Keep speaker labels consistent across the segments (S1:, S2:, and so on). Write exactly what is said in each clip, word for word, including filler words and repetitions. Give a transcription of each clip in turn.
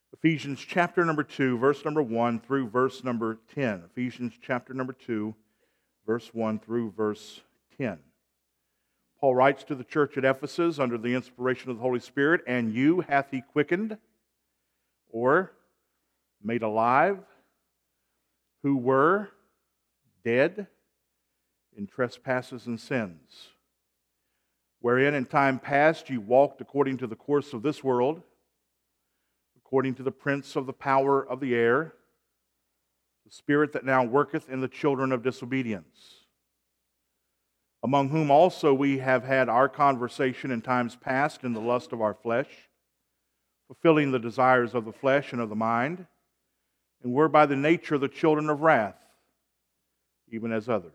S1: Ephesians chapter number two, verse number one through verse number ten. Ephesians chapter number two, verse one through verse ten. Paul writes to the church at Ephesus under the inspiration of the Holy Spirit, "And you hath he quickened," or made alive, "who were dead in trespasses and sins, wherein in time past you walked according to the course of this world, according to the prince of the power of the air, the spirit that now worketh in the children of disobedience, among whom also we have had our conversation in times past in the lust of our flesh, fulfilling the desires of the flesh and of the mind, and were by the nature the children of wrath, even as others.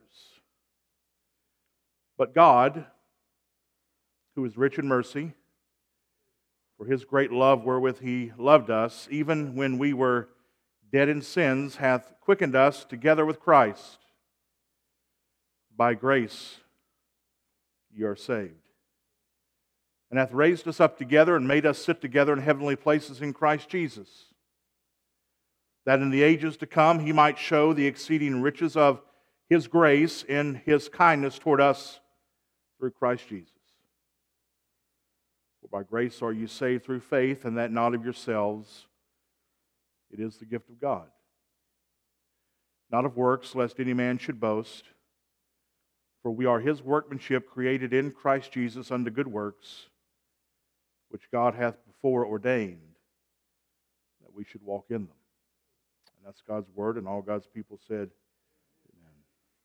S1: But God, who is rich in mercy, for his great love wherewith he loved us, even when we were dead in sins, hath quickened us together with Christ. By grace ye are saved. And hath raised us up together and made us sit together in heavenly places in Christ Jesus, that in the ages to come he might show the exceeding riches of his grace in his kindness toward us through Christ Jesus. For by grace are you saved through faith, and that not of yourselves. It is the gift of God. Not of works, lest any man should boast. For we are his workmanship, created in Christ Jesus unto good works, which God hath before ordained that we should walk in them. And that's God's word, and all God's people said, amen.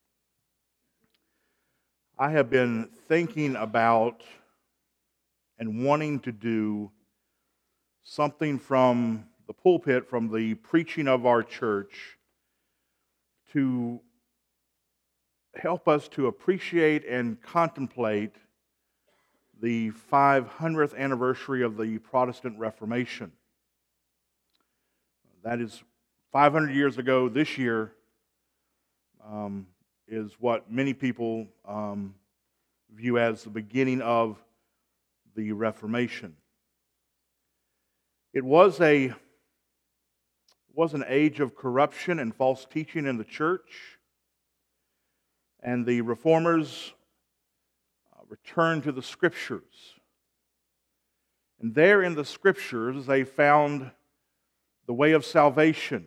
S1: I have been thinking about and wanting to do something from the pulpit, from the preaching of our church, to help us to appreciate and contemplate the five hundredth anniversary of the Protestant Reformation. That is five hundred years ago this year, um, is what many people um, view as the beginning of the Reformation. It was a was an age of corruption and false teaching in the church, and the Reformers uh, returned to the Scriptures. And there in the Scriptures they found the way of salvation.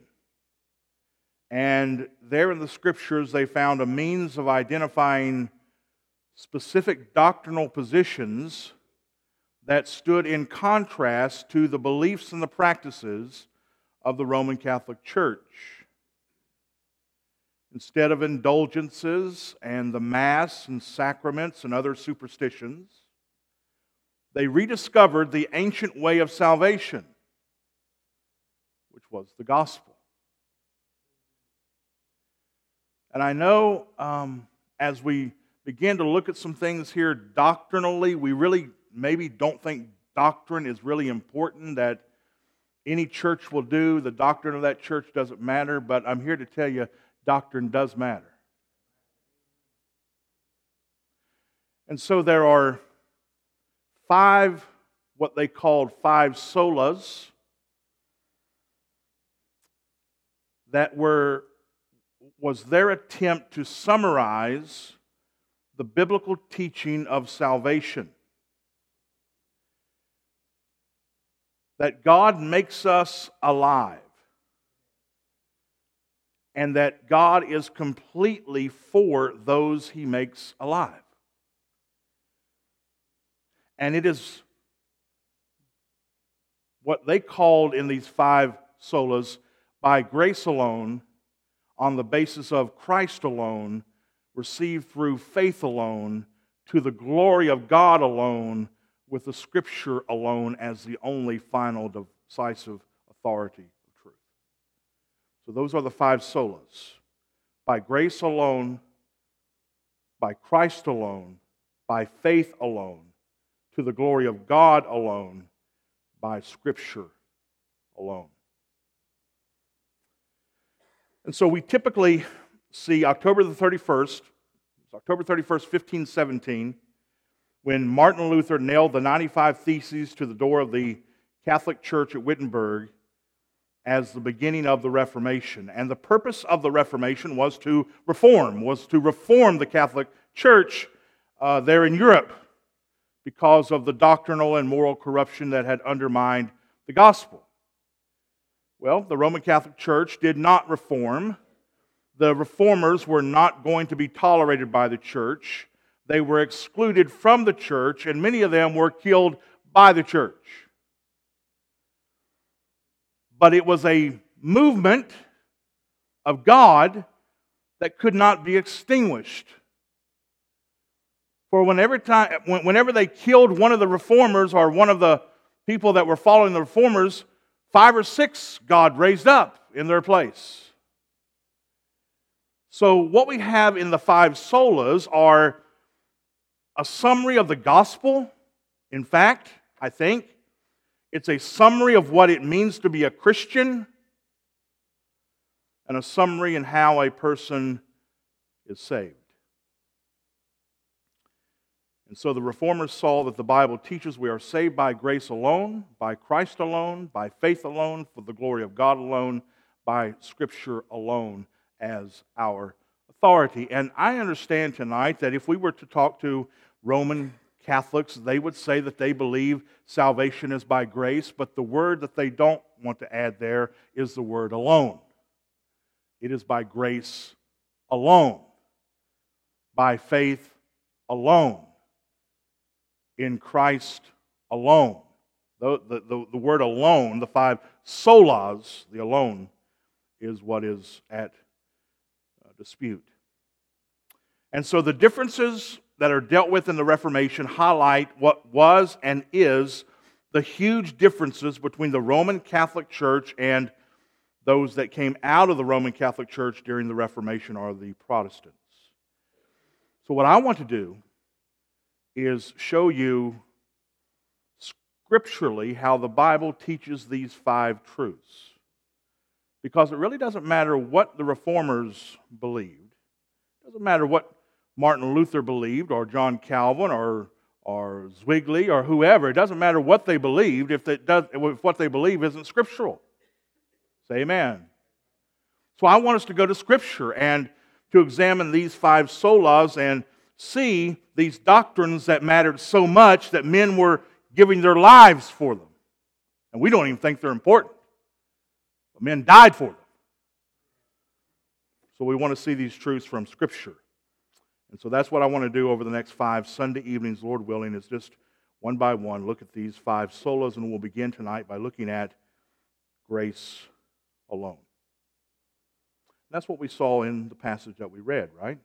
S1: And there in the Scriptures they found a means of identifying specific doctrinal positions that stood in contrast to the beliefs and the practices of the Roman Catholic Church. Instead of indulgences and the Mass and sacraments and other superstitions, they rediscovered the ancient way of salvation, which was the gospel. And I know um, as we begin to look at some things here doctrinally, we really maybe don't think doctrine is really important, that any church will do. The doctrine of that church doesn't matter, but I'm here to tell you doctrine does matter. And so there are five, what they called five solas, that were was their attempt to summarize the biblical teaching of salvation. That God makes us alive, and that God is completely for those He makes alive. And it is what they called in these five solas, by grace alone, on the basis of Christ alone, received through faith alone, to the glory of God alone, with the Scripture alone as the only final decisive authority of truth. So those are the five solas. By grace alone, by Christ alone, by faith alone, to the glory of God alone, by Scripture alone. And so we typically see October the thirty-first, it's October thirty-first, fifteen seventeen, when Martin Luther nailed the ninety-five Theses to the door of the Catholic Church at Wittenberg, as the beginning of the Reformation. And the purpose of the Reformation was to reform, was to reform the Catholic Church uh, there in Europe because of the doctrinal and moral corruption that had undermined the gospel. Well, the Roman Catholic Church did not reform. The reformers were not going to be tolerated by the church. They were excluded from the church, and many of them were killed by the church. But it was a movement of God that could not be extinguished. For whenever, time, whenever they killed one of the reformers or one of the people that were following the reformers, five or six God raised up in their place. So what we have in the five solas are a summary of the gospel. In fact, I think it's a summary of what it means to be a Christian and a summary in how a person is saved. And so the Reformers saw that the Bible teaches we are saved by grace alone, by Christ alone, by faith alone, for the glory of God alone, by Scripture alone as our authority. And I understand tonight that if we were to talk to Roman Catholics, they would say that they believe salvation is by grace, but the word that they don't want to add there is the word alone. It is by grace alone, by faith alone, in Christ alone. The, the, the, the word alone, the five solas, the alone, is what is at uh, dispute. And so the differences that are dealt with in the Reformation highlight what was and is the huge differences between the Roman Catholic Church and those that came out of the Roman Catholic Church during the Reformation, or the Protestants. So what I want to do is show you scripturally how the Bible teaches these five truths. Because it really doesn't matter what the Reformers believed. It doesn't matter what Martin Luther believed, or John Calvin, or, or Zwingli, or whoever. It doesn't matter what they believed if, it does, if what they believe isn't scriptural. Say amen. So I want us to go to Scripture and to examine these five solas and see these doctrines that mattered so much that men were giving their lives for them. And we don't even think they're important. But men died for them. So we want to see these truths from Scripture. And so that's what I want to do over the next five Sunday evenings, Lord willing, is just one by one look at these five solas, and we'll begin tonight by looking at grace alone. That's what we saw in the passage that we read, right?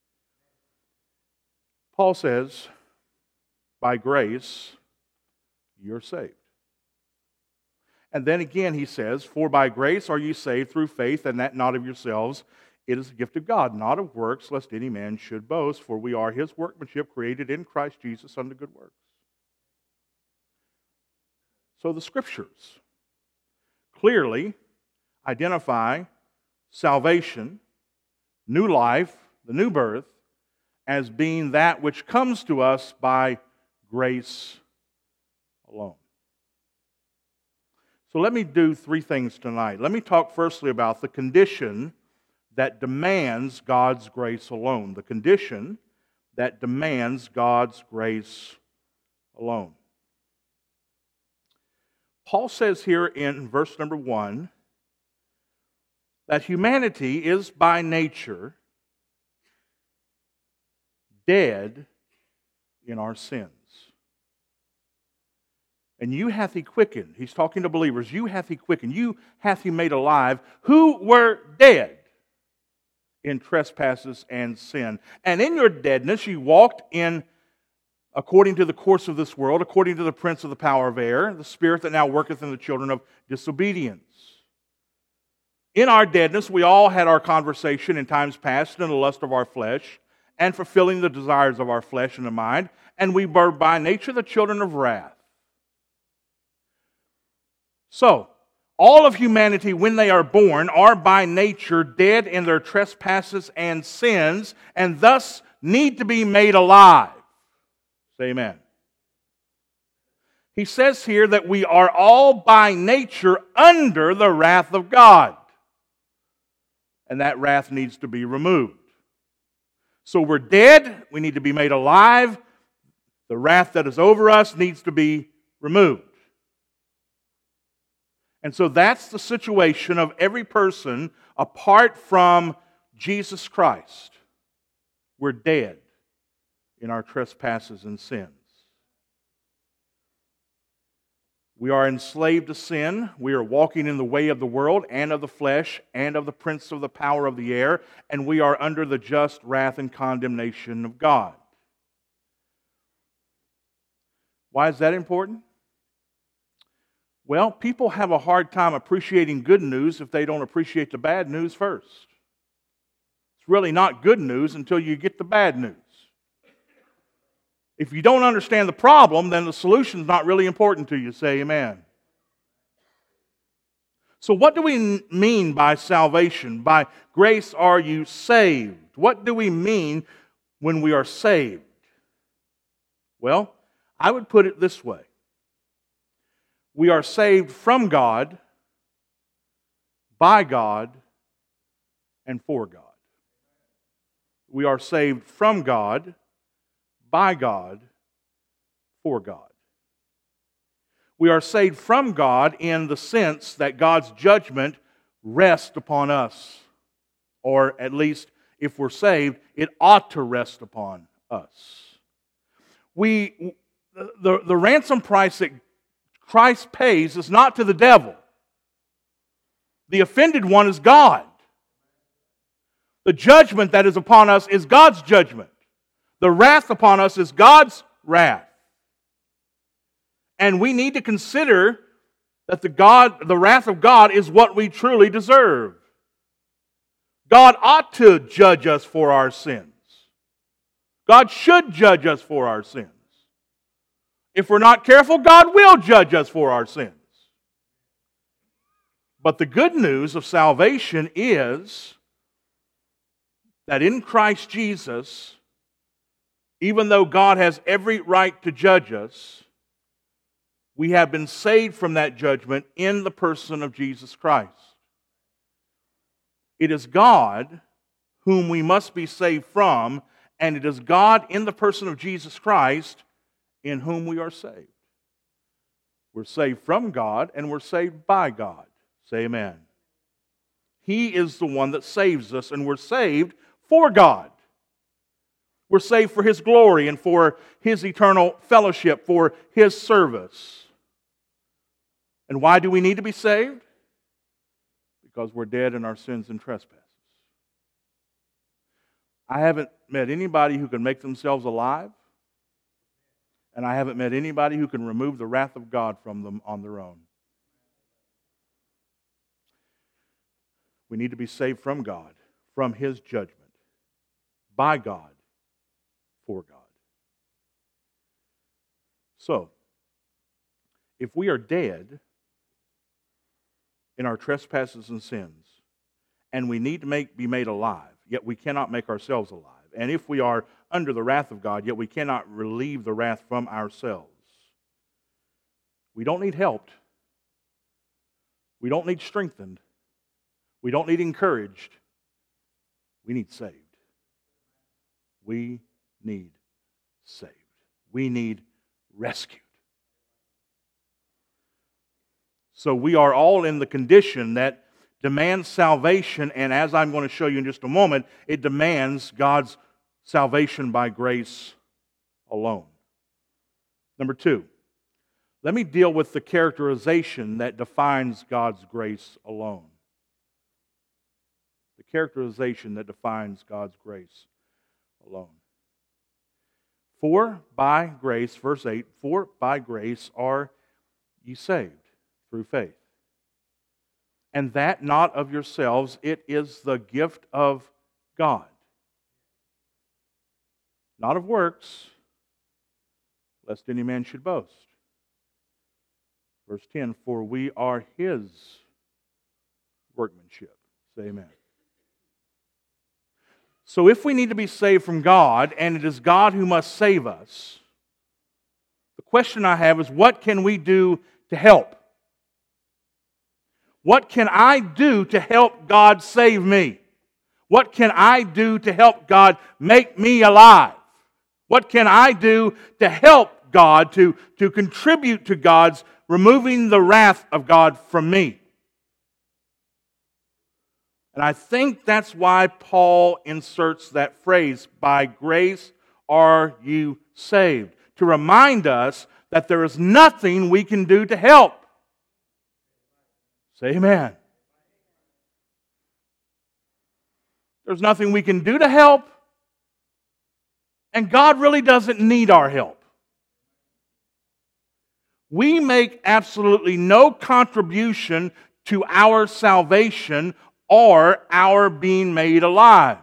S1: Paul says, by grace, you're saved. And then again he says, for by grace are you saved through faith, and that not of yourselves. It is a gift of God, not of works, lest any man should boast. For we are His workmanship, created in Christ Jesus unto good works. So the Scriptures clearly identify salvation, new life, the new birth, as being that which comes to us by grace alone. So let me do three things tonight. Let me talk firstly about the condition that demands God's grace alone. The condition that demands God's grace alone. Paul says here in verse number one that humanity is by nature dead in our sins. And you hath He quickened. He's talking to believers. You hath He quickened. You hath He made alive, who were dead in trespasses and sin. And in your deadness you walked in according to the course of this world, according to the prince of the power of air, the spirit that now worketh in the children of disobedience. In our deadness we all had our conversation in times past in the lust of our flesh, and fulfilling the desires of our flesh and the mind, and we were by nature the children of wrath. So, all of humanity, when they are born, are by nature dead in their trespasses and sins, and thus need to be made alive. Say amen. He says here that we are all by nature under the wrath of God. And that wrath needs to be removed. So we're dead, we need to be made alive. The wrath that is over us needs to be removed. And so that's the situation of every person apart from Jesus Christ. We're dead in our trespasses and sins. We are enslaved to sin. We are walking in the way of the world and of the flesh and of the prince of the power of the air, and we are under the just wrath and condemnation of God. Why is that important? Well, people have a hard time appreciating good news if they don't appreciate the bad news first. It's really not good news until you get the bad news. If you don't understand the problem, then the solution's not really important to you. Say amen. So what do we mean by salvation? By grace are you saved? What do we mean when we are saved? Well, I would put it this way. We are saved from God, by God, and for God. We are saved from God, by God, for God. We are saved from God in the sense that God's judgment rests upon us. Or at least, if we're saved, it ought to rest upon us. We, the, the ransom price that Christ pays is not to the devil. The offended one is God. The judgment that is upon us is God's judgment. The wrath upon us is God's wrath. And we need to consider that the God, the wrath of God is what we truly deserve. God ought to judge us for our sins. God should judge us for our sins. If we're not careful, God will judge us for our sins. But the good news of salvation is that in Christ Jesus, even though God has every right to judge us, we have been saved from that judgment in the person of Jesus Christ. It is God whom we must be saved from, and it is God in the person of Jesus Christ in whom we are saved. We're saved from God, and we're saved by God. Say amen. He is the one that saves us, and we're saved for God. We're saved for His glory and for His eternal fellowship, for His service. And why do we need to be saved? Because we're dead in our sins and trespasses. I haven't met anybody who can make themselves alive, and I haven't met anybody who can remove the wrath of God from them on their own. We need to be saved from God, from His judgment, by God, for God. So, if we are dead in our trespasses and sins, and we need to make, be made alive, yet we cannot make ourselves alive, and if we are under the wrath of God, yet we cannot relieve the wrath from ourselves, we don't need helped. We don't need strengthened. We don't need encouraged. We need saved. We need saved. We need rescued. So we are all in the condition that demands salvation, and as I'm going to show you in just a moment, it demands God's salvation by grace alone. Number two, let me deal with the characterization that defines God's grace alone. The characterization that defines God's grace alone. For by grace, verse eight, for by grace are ye saved through faith. And that not of yourselves, it is the gift of God. Not of works, lest any man should boast. Verse ten, for we are His workmanship. Say amen. So if we need to be saved from God, and it is God who must save us, The question I have is, what can we do to help? What can I do to help God save me? What can I do to help God make me alive? What can I do to help God, to, to contribute to God's removing the wrath of God from me? And I think that's why Paul inserts that phrase, by grace are you saved, to remind us that there is nothing we can do to help. Say amen. There's nothing we can do to help, and God really doesn't need our help. We make absolutely no contribution to our salvation or our being made alive.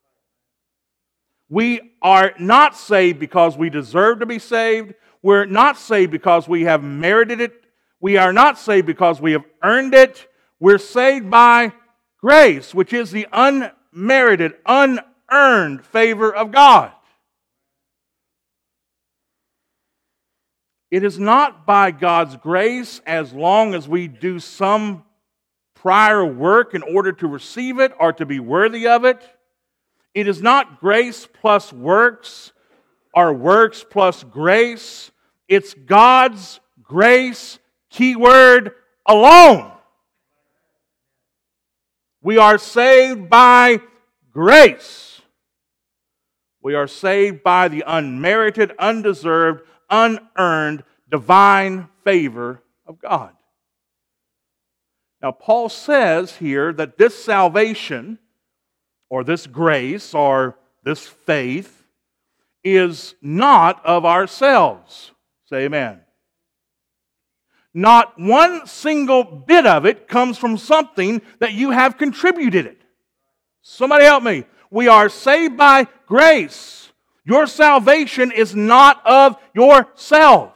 S1: We are not saved because we deserve to be saved. We're not saved because we have merited it. We are not saved because we have earned it. We're saved by grace, which is the unmerited, unearned favor of God. It is not by God's grace as long as we do some prior work in order to receive it or to be worthy of it. It is not grace plus works or works plus grace. It's God's grace, keyword, alone. We are saved by grace. We are saved by the unmerited, undeserved, unearned, divine favor of God. Now, Paul says here that this salvation, or this grace, or this faith, is not of ourselves. Say amen. Not one single bit of it comes from something that you have contributed it. Somebody help me. We are saved by grace. Your salvation is not of yourself.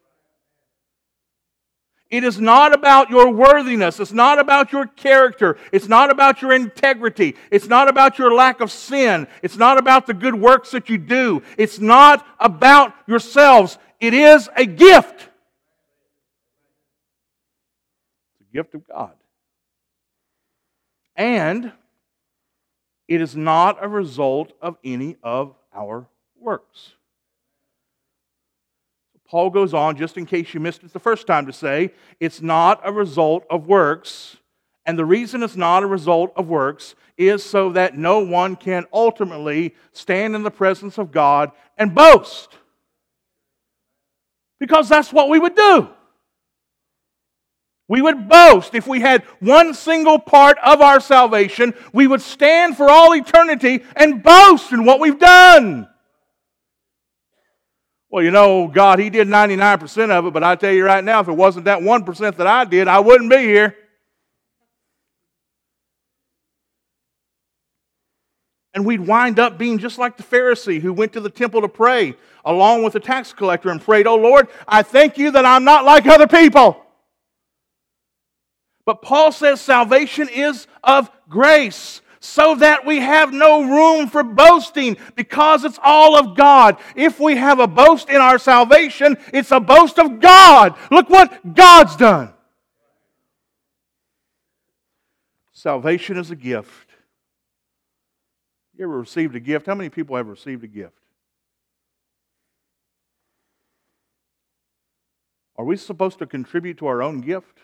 S1: It is not about your worthiness. It's not about your character. It's not about your integrity. It's not about your lack of sin. It's not about the good works that you do. It's not about yourselves. It is a gift. It's a gift of God. And it is not a result of any of our works. Paul goes on, just in case you missed it the first time, to say it's not a result of works. And the reason it's not a result of works is so that no one can ultimately stand in the presence of God and boast. Because that's what we would do. We would boast. If we had one single part of our salvation, we would stand for all eternity and boast in what we've done. Well, you know, God, He did ninety-nine percent of it, but I tell you right now, if it wasn't that one percent that I did, I wouldn't be here. And we'd wind up being just like the Pharisee who went to the temple to pray along with the tax collector and prayed, "Oh Lord, I thank you that I'm not like other people." But Paul says salvation is of grace, so that we have no room for boasting, because it's all of God. If we have a boast in our salvation, it's a boast of God. Look what God's done. Salvation is a gift. You ever received a gift? How many people have received a gift? Are we supposed to contribute to our own gift?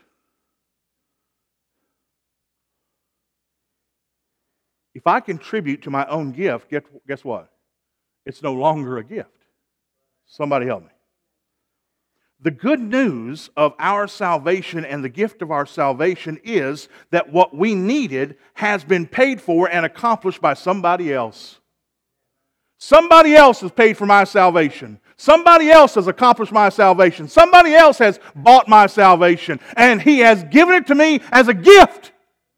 S1: If I contribute to my own gift, guess what? It's no longer a gift. Somebody help me. The good news of our salvation and the gift of our salvation is that what we needed has been paid for and accomplished by somebody else. Somebody else has paid for my salvation. Somebody else has accomplished my salvation. Somebody else has bought my salvation. And He has given it to me as a gift.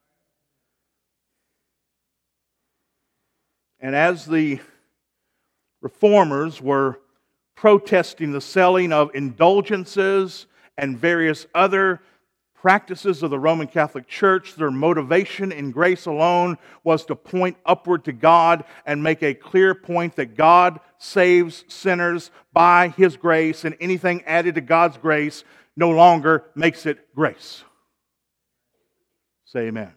S1: And as the reformers were protesting the selling of indulgences and various other practices of the Roman Catholic Church, their motivation in grace alone was to point upward to God and make a clear point that God saves sinners by His grace, and anything added to God's grace no longer makes it grace. Say amen.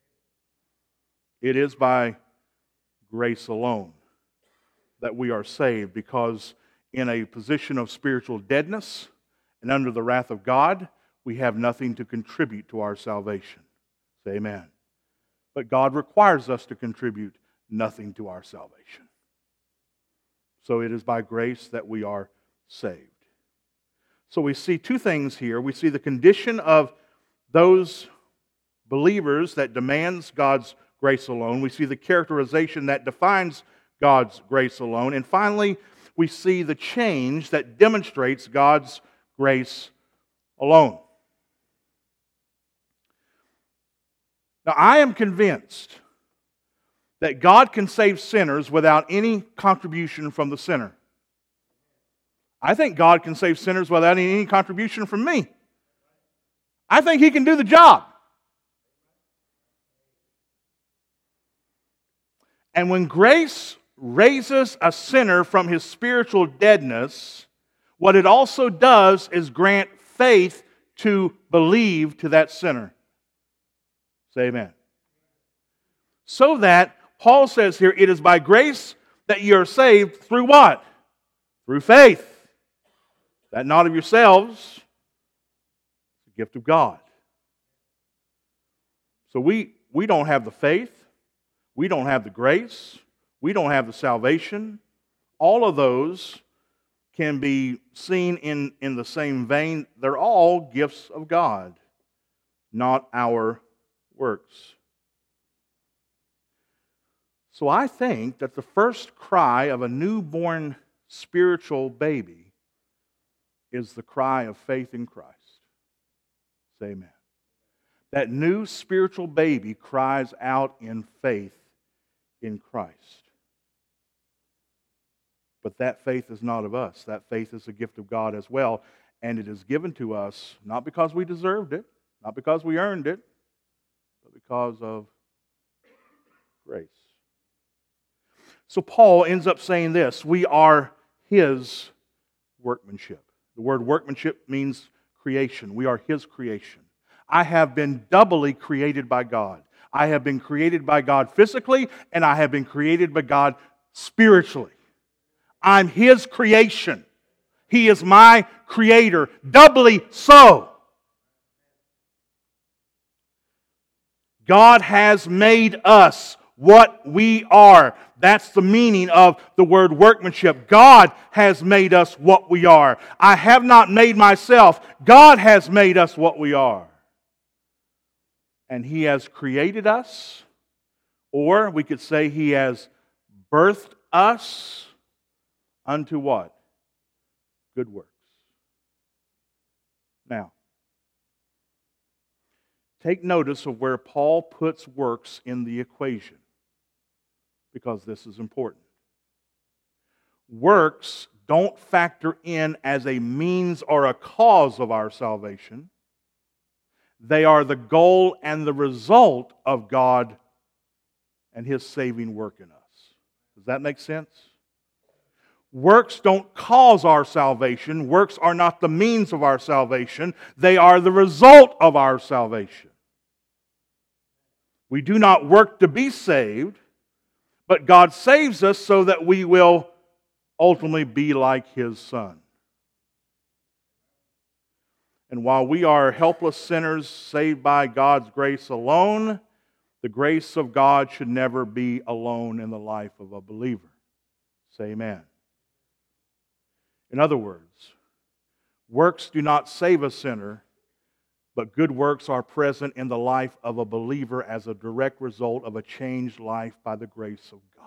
S1: It is by grace alone that we are saved, because in a position of spiritual deadness and under the wrath of God, we have nothing to contribute to our salvation. Say amen. But God requires us to contribute nothing to our salvation. So it is by grace that we are saved. So we see two things here. We see the condition of those believers that demands God's grace alone. We see the characterization that defines God's grace alone. And finally, we see the change that demonstrates God's grace alone. Now, I am convinced that God can save sinners without any contribution from the sinner. I think God can save sinners without any contribution from me. I think He can do the job. And when grace raises a sinner from his spiritual deadness, what it also does is grant faith to believe to that sinner. Say amen. So that, Paul says here, it is by grace that you are saved through what? Through faith. That not of yourselves, it's a gift of God. So we, we don't have the faith, we don't have the grace, we don't have the salvation. All of those can be seen in, in the same vein. They're all gifts of God, not our works. So I think that the first cry of a newborn spiritual baby is the cry of faith in Christ. Say amen. That new spiritual baby cries out in faith in Christ. But that faith is not of us. That faith is a gift of God as well. And it is given to us not because we deserved it, not because we earned it, but because of grace. So Paul ends up saying this: we are His workmanship. The word workmanship means creation. We are His creation. I have been doubly created by God. I have been created by God physically, and I have been created by God spiritually. I'm His creation. He is my creator, doubly so. God has made us what we are. That's the meaning of the word workmanship. God has made us what we are. I have not made myself. God has made us what we are. And He has created us, or we could say He has birthed us unto what? Good works. Now, take notice of where Paul puts works in the equation, because this is important. Works don't factor in as a means or a cause of our salvation. They are the goal and the result of God and His saving work in us. Does that make sense? Works don't cause our salvation. Works are not the means of our salvation. They are the result of our salvation. We do not work to be saved, but God saves us so that we will ultimately be like His Son. And while we are helpless sinners saved by God's grace alone, the grace of God should never be alone in the life of a believer. Say amen. In other words, works do not save a sinner, but good works are present in the life of a believer as a direct result of a changed life by the grace of God.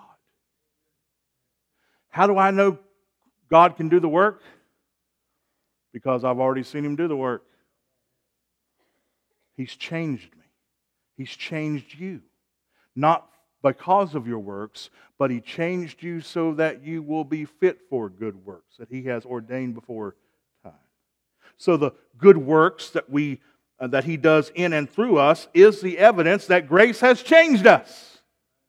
S1: How do I know God can do the work? Because I've already seen Him do the work. He's changed me. He's changed you. Not because of your works, but He changed you so that you will be fit for good works that He has ordained before time. So the good works that we uh, that He does in and through us is the evidence that grace has changed us.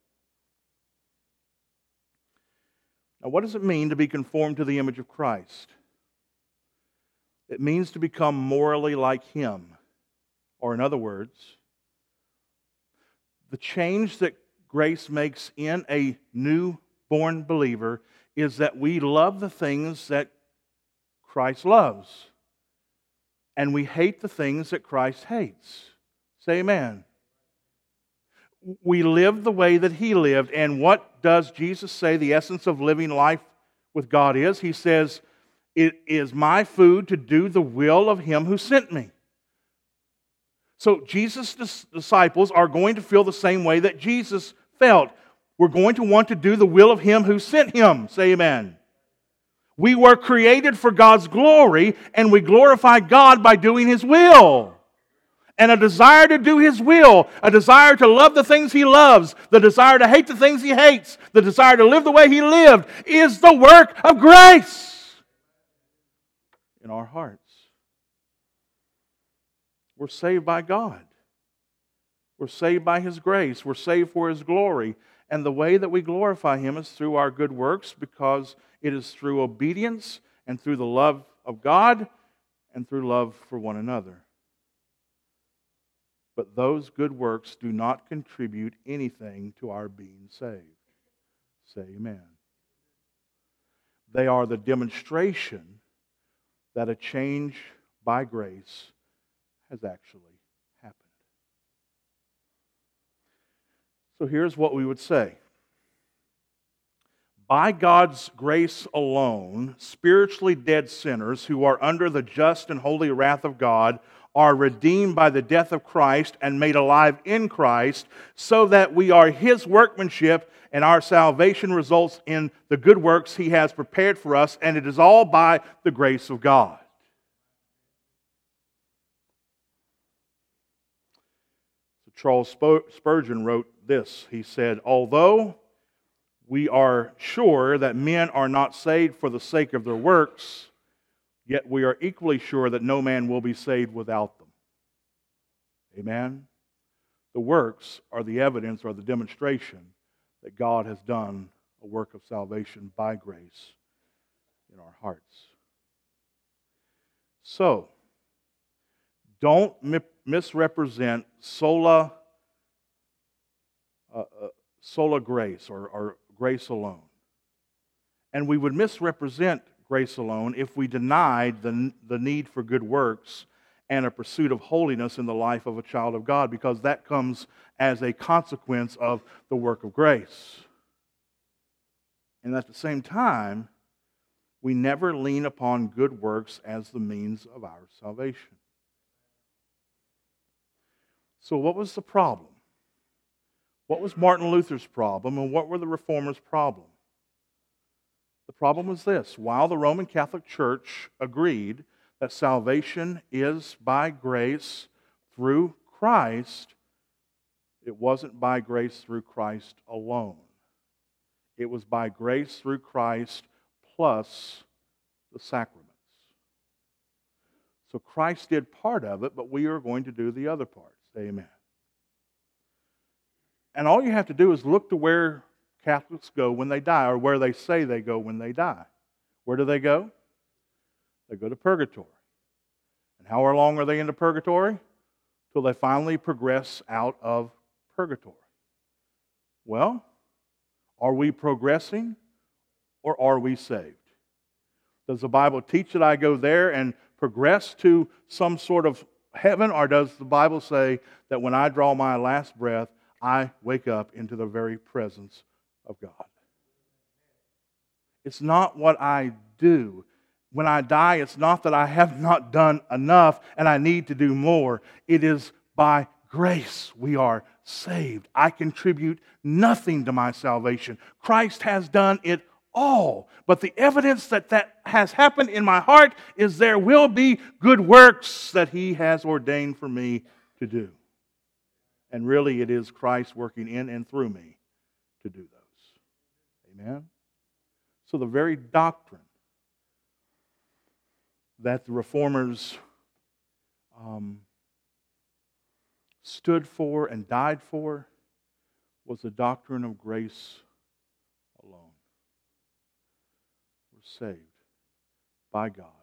S1: Now, what does it mean to be conformed to the image of Christ? It means to become morally like Him. Or in other words, the change that grace makes in a newborn believer is that we love the things that Christ loves. And we hate the things that Christ hates. Say amen. We live the way that He lived. And what does Jesus say the essence of living life with God is? He says, "It is my food to do the will of Him who sent me." So Jesus' disciples are going to feel the same way that Jesus felt. We're going to want to do the will of Him who sent Him. Say amen. We were created for God's glory, and we glorify God by doing His will. And a desire to do His will, a desire to love the things He loves, the desire to hate the things He hates, the desire to live the way He lived, is the work of grace in our hearts. We're saved by God. We're saved by His grace. We're saved for His glory. And the way that we glorify Him is through our good works, because it is through obedience and through the love of God and through love for one another. But those good works do not contribute anything to our being saved. Say amen. They are the demonstration that a change by grace has actually happened. So here's what we would say. By God's grace alone, spiritually dead sinners who are under the just and holy wrath of God are redeemed by the death of Christ and made alive in Christ, so that we are His workmanship and our salvation results in the good works He has prepared for us, and it is all by the grace of God. Charles Spurgeon wrote this. He said, "Although we are sure that men are not saved for the sake of their works, yet we are equally sure that no man will be saved without them." Amen? The works are the evidence or the demonstration that God has done a work of salvation by grace in our hearts. So, don't misrepresent sola, uh, uh, sola grace or, or grace alone. And we would misrepresent grace alone if we denied the, the need for good works and a pursuit of holiness in the life of a child of God, because that comes as a consequence of the work of grace. And at the same time, we never lean upon good works as the means of our salvation. So what was the problem? What was Martin Luther's problem, and what were the Reformers' problem? The problem was this: while the Roman Catholic Church agreed that salvation is by grace through Christ, it wasn't by grace through Christ alone. It was by grace through Christ plus the sacraments. So Christ did part of it, but we are going to do the other part. Amen. And all you have to do is look to where Catholics go when they die, or where they say they go when they die. Where do they go? They go to purgatory. And how long are they into purgatory? Till they finally progress out of purgatory. Well, are we progressing, or are we saved? Does the Bible teach that I go there and progress to some sort of heaven, or does the Bible say that when I draw my last breath, I wake up into the very presence of God? It's not what I do. When I die, it's not that I have not done enough and I need to do more. It is by grace we are saved. I contribute nothing to my salvation. Christ has done it all. But the evidence that that has happened in my heart is there will be good works that He has ordained for me to do. And really it is Christ working in and through me to do those. Amen? So the very doctrine that the Reformers um, stood for and died for was the doctrine of grace alone. We're saved by God